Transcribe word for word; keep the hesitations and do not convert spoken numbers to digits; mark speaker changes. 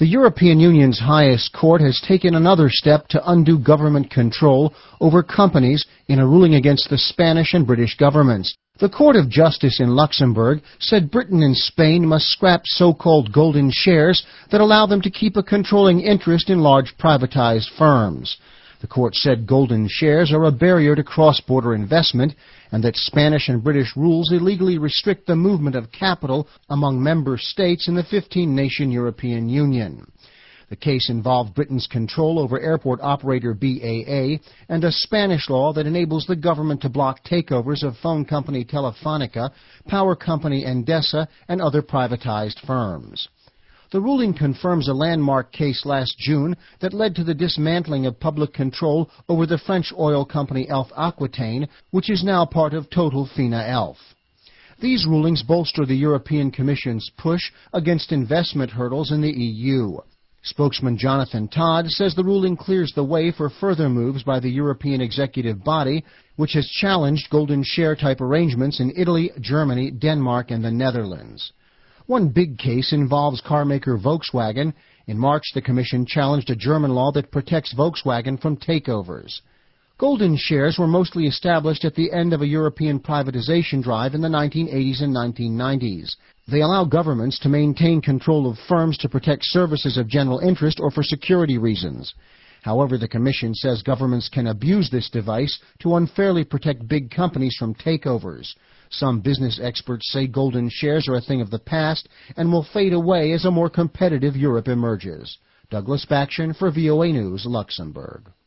Speaker 1: The European Union's highest court has taken another step to undo government control over companies in a ruling against the Spanish and British governments. The Court of Justice in Luxembourg said Britain and Spain must scrap so-called golden shares that allow them to keep a controlling interest in large privatized firms. The court said golden shares are a barrier to cross-border investment and that Spanish and British rules illegally restrict the movement of capital among member states in the fifteen-nation European Union. The case involved Britain's control over airport operator B A A and a Spanish law that enables the government to block takeovers of phone company Telefonica, power company Endesa, and other privatized firms. The ruling confirms a landmark case last June that led to the dismantling of public control over the French oil company Elf Aquitaine, which is now part of Total Fina Elf. These rulings bolster the European Commission's push against investment hurdles in the E U. Spokesman Jonathan Todd says the ruling clears the way for further moves by the European executive body, which has challenged golden share-type arrangements in Italy, Germany, Denmark, and the Netherlands. One big case involves carmaker Volkswagen. In March, the Commission challenged a German law that protects Volkswagen from takeovers. Golden shares were mostly established at the end of a European privatization drive in the nineteen eighties and nineteen nineties. They allow governments to maintain control of firms to protect services of general interest or for security reasons. However, the Commission says governments can abuse this device to unfairly protect big companies from takeovers. Some business experts say golden shares are a thing of the past and will fade away as a more competitive Europe emerges. Douglas Bakshin for V O A News, Luxembourg.